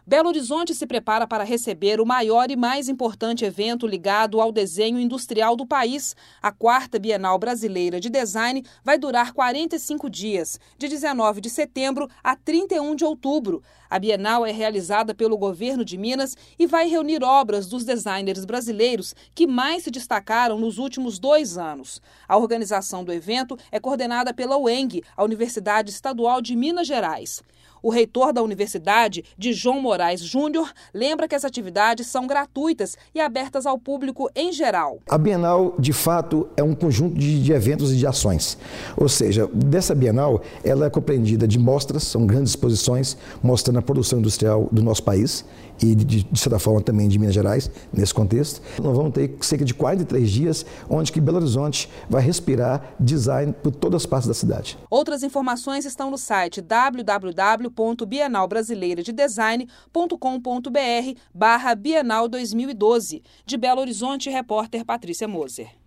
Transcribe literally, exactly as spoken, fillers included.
Belo Horizonte se prepara para receber o maior e mais importante evento ligado ao desenho industrial do país. A quarta Bienal Brasileira de Design vai durar quarenta e cinco dias, de dezenove de setembro a trinta e um de outubro. A Bienal é realizada pelo governo de Minas e vai reunir obras dos designers brasileiros que mais se destacaram nos últimos dois anos. A organização do evento é coordenada pela U E N G, a Universidade Estadual de Minas Gerais. O reitor da universidade, Dijon Moraes Júnior, lembra que as atividades são gratuitas e abertas ao público em geral. A Bienal, de fato, é um conjunto de, de eventos e de ações. Ou seja, dessa Bienal, ela é compreendida de mostras, são grandes exposições, mostrando a produção industrial do nosso país e, de, de certa forma, também de Minas Gerais, nesse contexto. Nós vamos ter cerca de quarenta e três dias, onde que Belo Horizonte vai respirar design por todas as partes da cidade. Outras informações estão no site w w w ponto bienal brasileira de design ponto com ponto b r barra Bienal dois mil e doze. De Belo Horizonte, repórter Patrícia Moser.